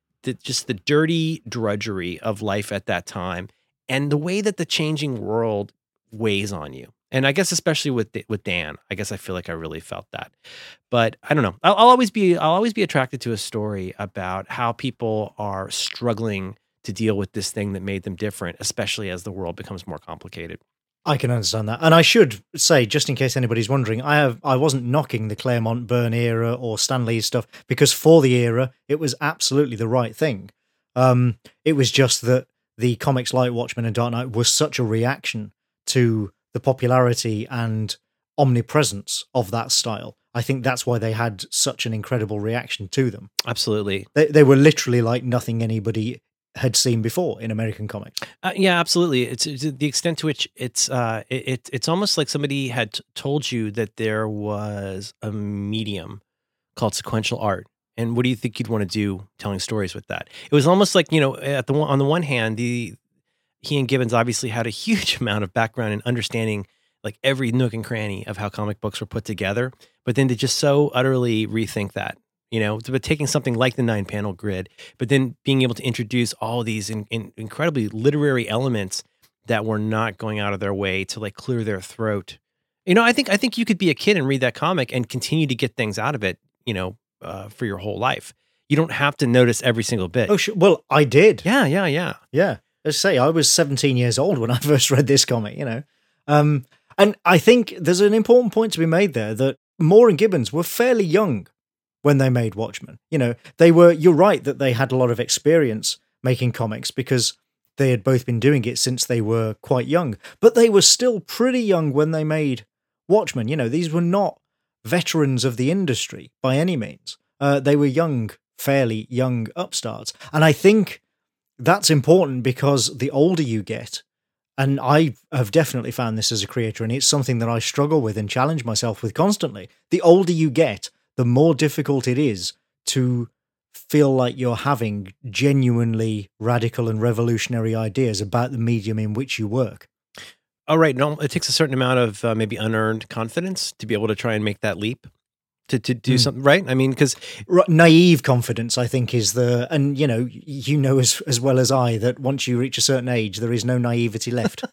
dirty drudgery of life at that time and the way that the changing world weighs on you. And I guess especially with Dan, I guess I feel like I really felt that. But I don't know. I'll always be attracted to a story about how people are struggling to deal with this thing that made them different, especially as the world becomes more complicated. I can understand that. And I should say, just in case anybody's wondering, I wasn't knocking the Claremont Byrne era or Stan Lee stuff, because for the era, it was absolutely the right thing. It was just that the comics like Watchmen and Dark Knight was such a reaction to the popularity and omnipresence of that style. I think that's why they had such an incredible reaction to them. Absolutely. They were literally like nothing anybody had seen before in American comics. Yeah, absolutely. It's the extent to which it's almost like somebody had told you that there was a medium called sequential art. And what do you think you'd want to do telling stories with that? It was almost like, on the one hand, he and Gibbons obviously had a huge amount of background in understanding like every nook and cranny of how comic books were put together, but then to just so utterly rethink that, but taking something like the 9-panel grid, but then being able to introduce all of these incredibly literary elements that were not going out of their way to like clear their throat. I think you could be a kid and read that comic and continue to get things out of it, for your whole life. You don't have to notice every single bit. Oh, sure. Well, I did. Yeah. Yeah. Let's say I was 17 years old when I first read this comic, And I think there's an important point to be made there that Moore and Gibbons were fairly young when they made Watchmen. You're right that they had a lot of experience making comics because they had both been doing it since they were quite young, but they were still pretty young when they made Watchmen. These were not veterans of the industry by any means. They were young, fairly young upstarts. And I think that's important because the older you get, and I have definitely found this as a creator, and it's something that I struggle with and challenge myself with constantly. The older you get, the more difficult it is to feel like you're having genuinely radical and revolutionary ideas about the medium in which you work. Oh, right. No, it takes a certain amount of maybe unearned confidence to be able to try and make that leap to do something, right? Because naive confidence, I think, is and as well as I that once you reach a certain age, there is no naivety left.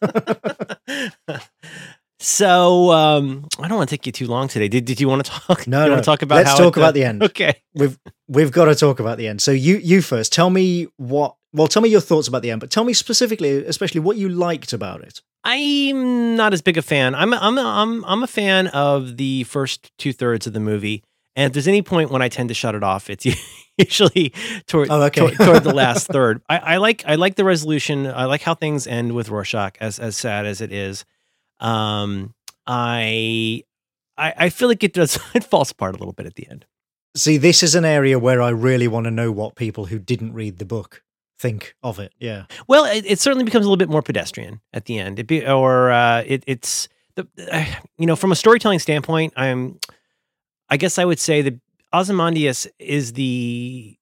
So I don't want to take you too long today. Did you want to talk? No, want to talk about? Let's talk about the end. Okay, we've got to talk about the end. So you first. Tell me tell me your thoughts about the end, but tell me specifically, especially what you liked about it. I'm not as big a fan. I'm a fan of the first 2/3 of the movie, and if there's any point when I tend to shut it off, it's usually toward the last third. I like the resolution. I like how things end with Rorschach, as sad as it is. I I feel like it does. It falls apart a little bit at the end. See, this is an area where I really want to know what people who didn't read the book think of it. Yeah. Well, it certainly becomes a little bit more pedestrian at the end. It's from a storytelling standpoint, I guess I would say that Ozymandias is the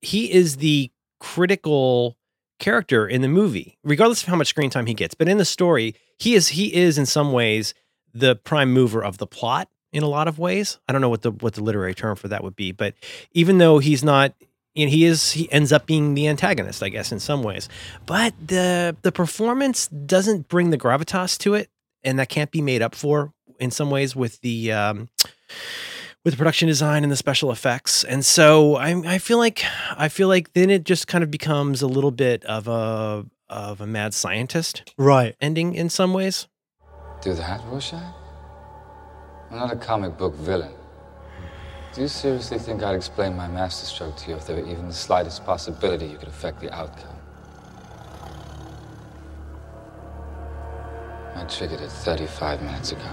critical character in the movie, regardless of how much screen time he gets. But in the story, he is in some ways the prime mover of the plot in a lot of ways. I don't know what the literary term for that would be, but even though he's not, he ends up being the antagonist, I guess, in some ways. But the performance doesn't bring the gravitas to it, and that can't be made up for in some ways with the production design and the special effects. And so I feel like then it just kind of becomes a little bit of a mad scientist ending in some ways. Do that, Rorschach? I'm not a comic book villain. Do you seriously think I'd explain my masterstroke to you if there were even the slightest possibility you could affect the outcome? I triggered it 35 minutes ago.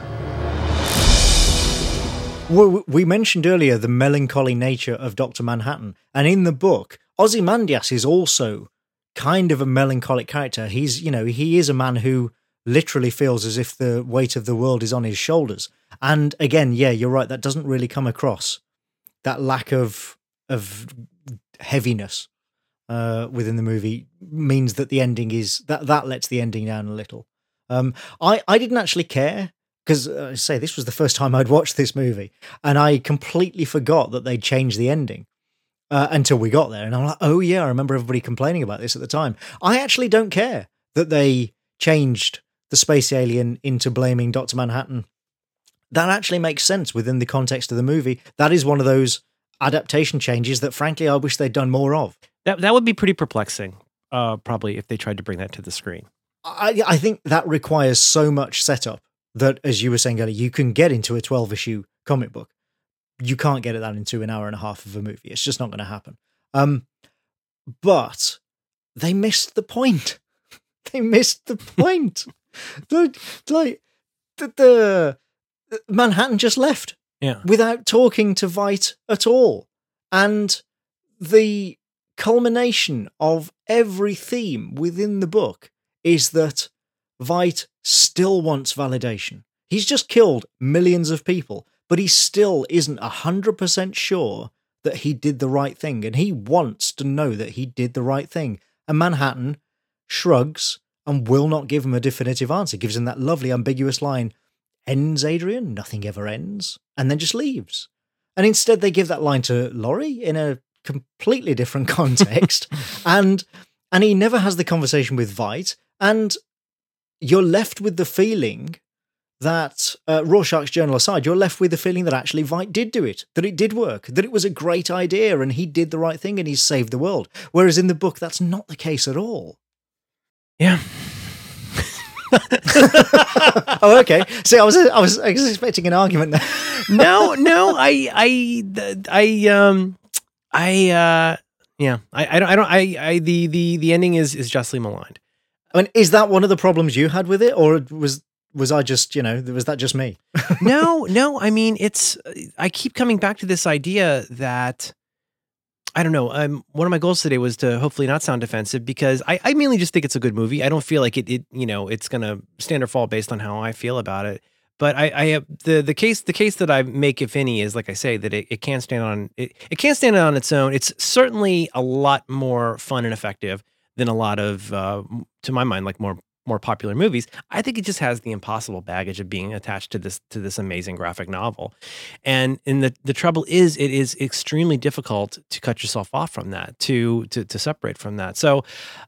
Well, we mentioned earlier the melancholy nature of Dr. Manhattan, and in the book, Ozymandias is also kind of a melancholic character. He is a man who literally feels as if the weight of the world is on his shoulders. And again, yeah, you're right, that doesn't really come across. That lack of heaviness within the movie means that the ending is that lets the ending down a little. I didn't actually care, because I say this was the first time I'd watched this movie, and I completely forgot that they'd changed the ending until we got there. And I'm like, oh yeah, I remember everybody complaining about this at the time. I actually don't care that they changed the space alien into blaming Dr. Manhattan. That actually makes sense within the context of the movie. That is one of those adaptation changes that, frankly, I wish they'd done more of. That would be pretty perplexing, probably, if they tried to bring that to the screen. I think that requires so much setup that, as you were saying earlier, you can get into a 12-issue comic book. You can't get that into an hour and a half of a movie. It's just not going to happen. But they missed the point. They missed the point. The Manhattan just left without talking to Veidt at all. And the culmination of every theme within the book is that Veidt still wants validation. He's just killed millions of people, but he still isn't 100% sure that he did the right thing, and he wants to know that he did the right thing. And Manhattan shrugs and will not give him a definitive answer, gives him that lovely ambiguous line, "Ends, Adrian? Nothing ever ends," and then just leaves. And instead they give that line to Laurie in a completely different context, and he never has the conversation with Veidt, and you're left with the feeling that, Rorschach's journal aside, you're left with the feeling that actually Veidt did do it, that it did work, that it was a great idea, and he did the right thing, and he's saved the world. Whereas in the book, that's not the case at all. Yeah. Oh, okay. See, I was expecting an argument there. No, the ending is justly maligned. I mean, is that one of the problems you had with it, or was I just, was that just me? No. I mean, I keep coming back to this idea that, I don't know. One of my goals today was to hopefully not sound defensive, because I mainly just think it's a good movie. I don't feel like it's going to stand or fall based on how I feel about it. But the case that I make, if any, is, like I say, that it can't stand on it can't stand on its own. It's certainly a lot more fun and effective than a lot of, to my mind, like more popular movies. I think it just has the impossible baggage of being attached to this amazing graphic novel. And the trouble is, it is extremely difficult to cut yourself off from that, to separate from that. So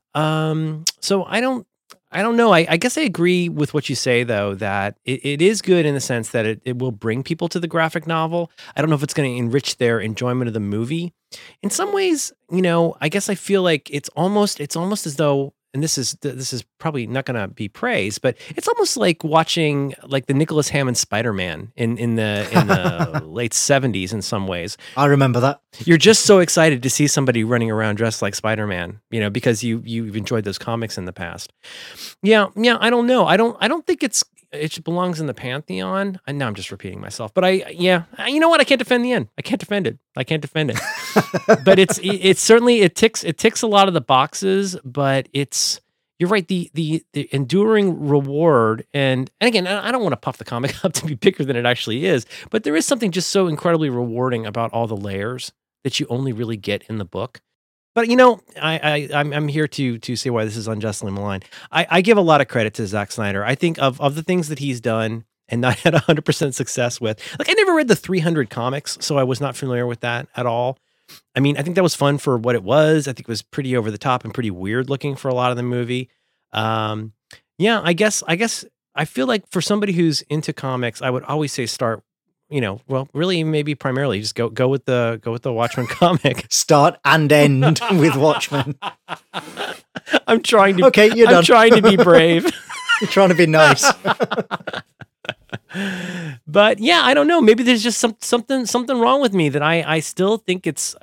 I don't know. I guess I agree with what you say, though, that it is good in the sense that it will bring people to the graphic novel. I don't know if it's going to enrich their enjoyment of the movie. In some ways, I guess I feel like it's almost as though, and this is probably not going to be praised, but it's almost like watching like the Nicholas Hammond Spider-Man in the late 70s in some ways. I remember that. You're just so excited to see somebody running around dressed like Spider-Man, because you've enjoyed those comics in the past. Yeah, I don't know. I don't think it's it belongs in the pantheon. And now I'm just repeating myself, but you know what? I can't defend the end. I can't defend it. But it's certainly, it ticks a lot of the boxes, but you're right. The enduring reward, and again, I don't want to puff the comic up to be bigger than it actually is, but there is something just so incredibly rewarding about all the layers that you only really get in the book. But I'm here to say why this is unjustly maligned. I give a lot of credit to Zack Snyder. I think of the things that he's done and not had 100% success with. Like, I never read the 300 comics, so I was not familiar with that at all. I mean, I think that was fun for what it was. I think it was pretty over the top and pretty weird looking for a lot of the movie. I guess I feel like for somebody who's into comics, I would always say start, really maybe primarily just go with the Watchmen comic. Start and end with Watchmen. I'm trying to. Okay, you're done. I'm trying to be brave. You're trying to be nice. But yeah, I don't know. Maybe there's just something wrong with me that I still think it's,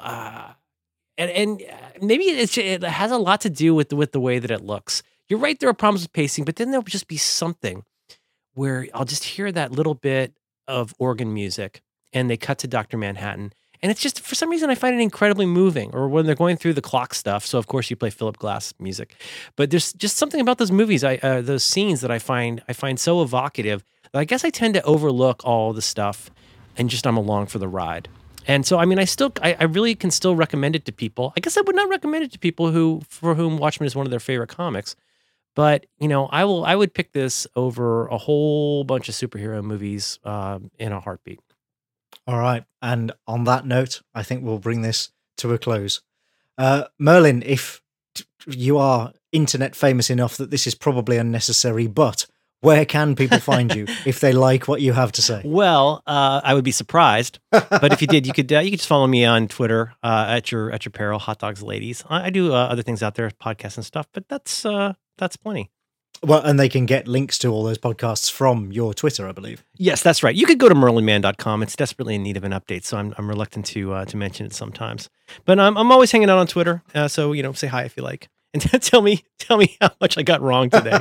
and maybe it has a lot to do with the way that it looks. You're right. There are problems with pacing, but then there'll just be something where I'll just hear that little bit of organ music and they cut to Dr. Manhattan. And it's just, for some reason, I find it incredibly moving. Or when they're going through the clock stuff. So, of course, you play Philip Glass music. But there's just something about those movies, those scenes that I find so evocative that I guess I tend to overlook all the stuff and just I'm along for the ride. And so, I mean, I really can still recommend it to people. I guess I would not recommend it to people for whom Watchmen is one of their favorite comics. But, I would pick this over a whole bunch of superhero movies in a heartbeat. All right. And on that note, I think we'll bring this to a close. Merlin, if you are internet famous enough that this is probably unnecessary, but where can people find you if they like what you have to say? Well, I would be surprised, but if you did, you could just follow me on Twitter at your peril, Hot Dogs Ladies. I do other things out there, podcasts and stuff, but that's plenty. Well, and they can get links to all those podcasts from your Twitter, I believe. Yes, that's right. You could go to merlinman.com. It's desperately in need of an update, so I'm reluctant to mention it sometimes. But I'm always hanging out on Twitter, so say hi if you like, and tell me how much I got wrong today.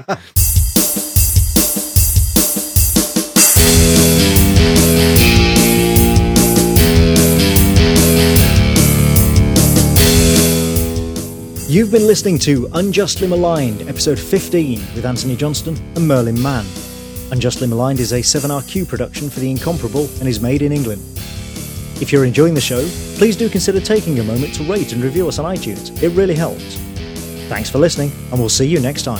You've been listening to Unjustly Maligned, episode 15, with Anthony Johnston and Merlin Mann. Unjustly Maligned is a 7RQ production for The Incomparable and is made in England. If you're enjoying the show, please do consider taking a moment to rate and review us on iTunes. It really helps. Thanks for listening, and we'll see you next time.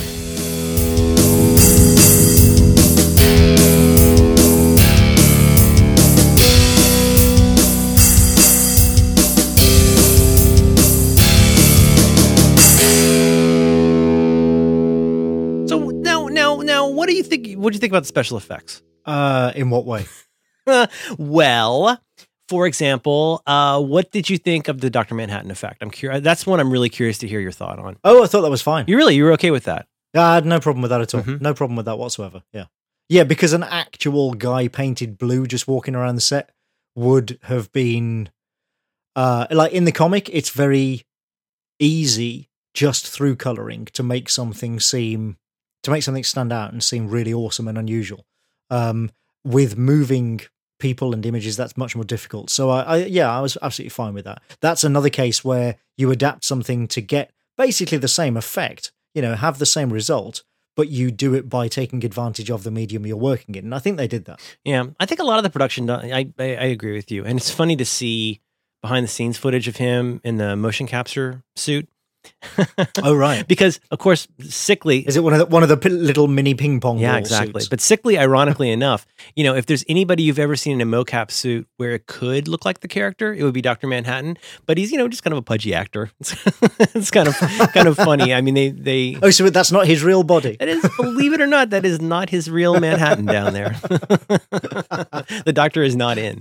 What do you think about the special effects? In what way? Well, for example, what did you think of the Dr. Manhattan effect? I'm curious. That's one I'm really curious to hear your thought on. Oh, I thought that was fine. You were okay with that? I had no problem with that at all. Mm-hmm. No problem with that whatsoever. Yeah, because an actual guy painted blue just walking around the set would have been like in the comic. It's very easy just through coloring to make something stand out and seem really awesome and unusual. With moving people and images, that's much more difficult. So I was absolutely fine with that. That's another case where you adapt something to get basically the same effect, have the same result, but you do it by taking advantage of the medium you're working in. And I think they did that. Yeah, I think a lot of the production, I agree with you. And it's funny to see behind the scenes footage of him in the motion capture suit. Oh, right. Because, of course, Sickly... Is it one of the little mini ping pong Yeah, ball exactly. suits? But Sickly, ironically enough, if there's anybody you've ever seen in a mocap suit where it could look like the character, it would be Dr. Manhattan. But he's, just kind of a pudgy actor. It's kind of funny. I mean, they... Oh, so that's not his real body? That is, believe it or not, that is not his real Manhattan down there. The Doctor is not in.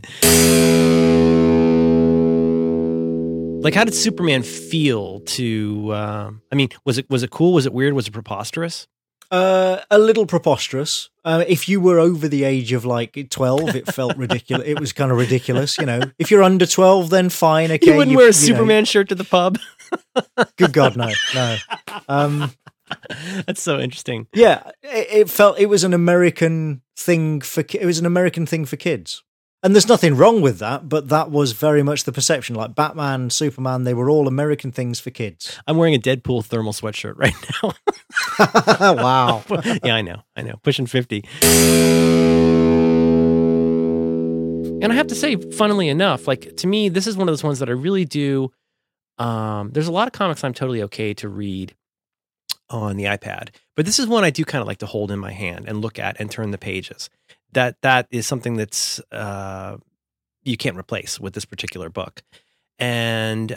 Like, how did Superman feel to? Was it cool? Was it weird? Was it preposterous? A little preposterous. If you were over the age of 12, it felt ridiculous. It was kind of ridiculous, If you're under 12, then fine. Okay, you wouldn't wear a Superman shirt to the pub. Good God, no. That's so interesting. Yeah, it felt it was an American thing for kids. And there's nothing wrong with that, but that was very much the perception. Like Batman, Superman, they were all American things for kids. I'm wearing a Deadpool thermal sweatshirt right now. Wow. Yeah, I know. Pushing 50. And I have to say, funnily enough, like to me, this is one of those ones that I really do. There's a lot of comics I'm totally okay to read on the iPad, but this is one I do kind of like to hold in my hand and look at and turn the pages. That is something that's you can't replace with this particular book. And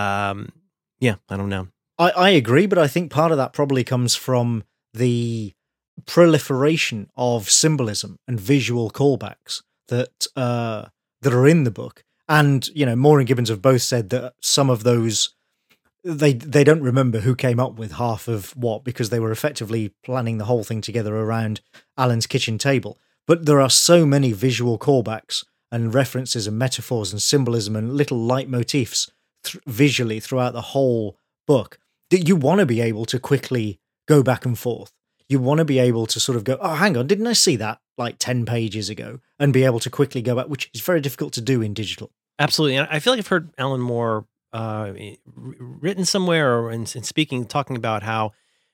yeah, I don't know. I agree, but I think part of that probably comes from the proliferation of symbolism and visual callbacks that are in the book. And, Moore and Gibbons have both said that some of those, they don't remember who came up with half of what, because they were effectively planning the whole thing together around Alan's kitchen table. But there are so many visual callbacks and references and metaphors and symbolism and little leitmotifs visually throughout the whole book that you want to be able to quickly go back and forth. You want to be able to sort of go, oh, hang on, didn't I see that like 10 pages ago? And be able to quickly go back, which is very difficult to do in digital. Absolutely. And I feel like I've heard Alan Moore written somewhere or in speaking, talking about how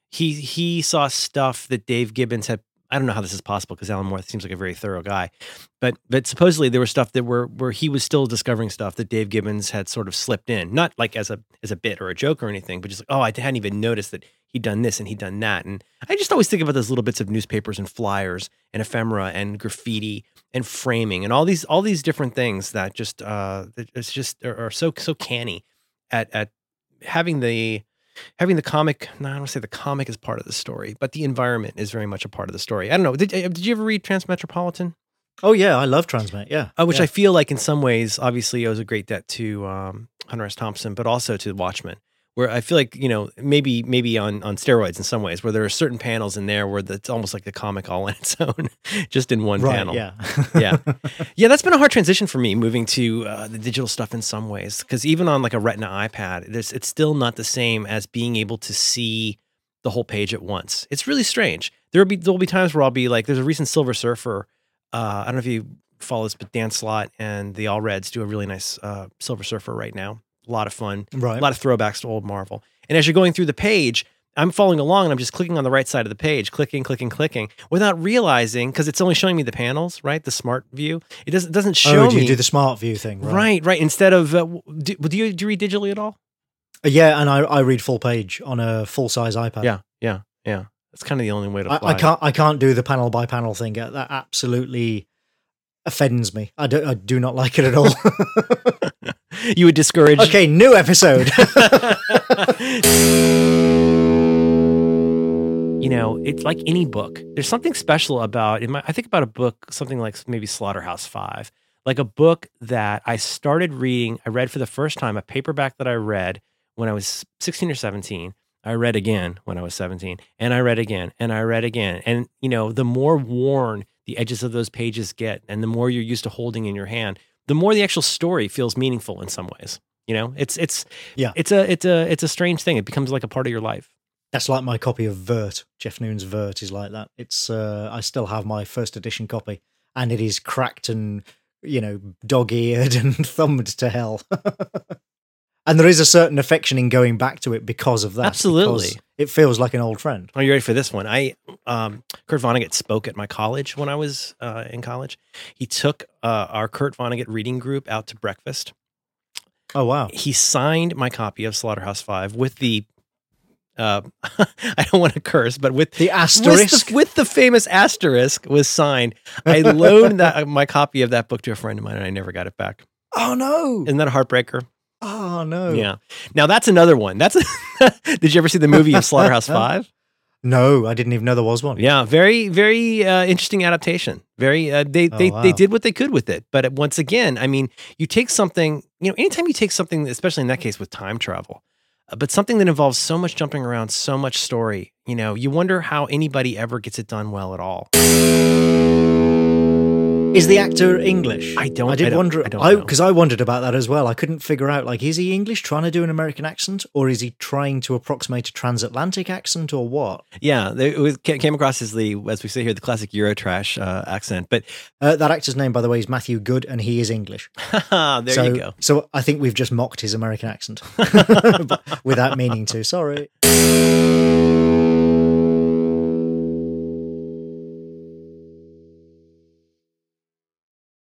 he saw stuff that Dave Gibbons had. I don't know how this is possible because Alan Moore seems like a very thorough guy, but supposedly there was stuff that where he was still discovering stuff that Dave Gibbons had sort of slipped in, not like as a bit or a joke or anything, but just like, oh, I hadn't even noticed that he'd done this and he'd done that. And I just always think about those little bits of newspapers and flyers and ephemera and graffiti and framing and all these different things that just it's just are so canny at having the comic. No, I don't want to say the comic is part of the story, but the environment is very much a part of the story. I don't know. Did you ever read Transmetropolitan? Oh yeah, I love Transmet. Yeah, which I feel like in some ways, obviously, owes a great debt to Hunter S. Thompson, but also to Watchmen, where I feel like maybe on steroids in some ways, where there are certain panels in there where it's almost like the comic all on its own, just in one panel. Yeah, yeah. That's been a hard transition for me moving to the digital stuff in some ways, because even on like a Retina iPad, it's still not the same as being able to see the whole page at once. It's really strange. There'll be times where I'll be like, there's a recent Silver Surfer. I don't know if you follow this, but Dan Slott and the All Reds do a really nice Silver Surfer right now. A lot of fun, right. A lot of throwbacks to old Marvel. And as you're going through the page, I'm following along and I'm just clicking on the right side of the page, clicking, without realizing, because it's only showing me the panels, right? The smart view. It doesn't show me. You do the smart view thing, right? Right. Instead of, do you read digitally at all? Yeah, and I read full page on a full size iPad. Yeah. That's kind of the only way to apply. I can't do the panel by panel thing. That absolutely offends me. I do not like it at all. You would discourage. Okay, new episode. It's like any book. There's something special about. I think about a book, something like maybe Slaughterhouse-Five, like a book that I started reading. I read for the first time a paperback that I read when I was 16 or 17. I read again when I was 17, and I read again, and I read again. And, the more worn the edges of those pages get, and the more you're used to holding in your hand, the more the actual story feels meaningful in some ways. It's a strange thing. It becomes like a part of your life. That's like my copy of Vert. Jeff Noon's Vert is like that. It's I still have my first edition copy, and it is cracked and, dog-eared and thumbed to hell. And there is a certain affection in going back to it because of that. Absolutely. It feels like an old friend. Are you ready for this one? Kurt Vonnegut spoke at my college when I was in college. He took our Kurt Vonnegut reading group out to breakfast. Oh, wow. He signed my copy of Slaughterhouse-Five with the, I don't want to curse, but with the asterisk. With the famous asterisk was signed. I loaned my copy of that book to a friend of mine and I never got it back. Oh, no. Isn't that a heartbreaker? Oh, no. Yeah. Now that's another one. Did you ever see the movie of Slaughterhouse-Five? No, I didn't even know there was one. Yeah, very, very interesting adaptation. Very, they did what they could with it. But once again, I mean, you take something, anytime you take something, especially in that case with time travel, but something that involves so much jumping around, so much story, you wonder how anybody ever gets it done well at all. Is the actor English? I don't wonder. I don't know. Because I wondered about that as well. I couldn't figure out, like, is he English trying to do an American accent, or is he trying to approximate a transatlantic accent, or what? Yeah, came across as we say here, the classic Eurotrash accent. But that actor's name, by the way, is Matthew Good, and he is English. there you go. So I think we've just mocked his American accent without meaning to. Sorry.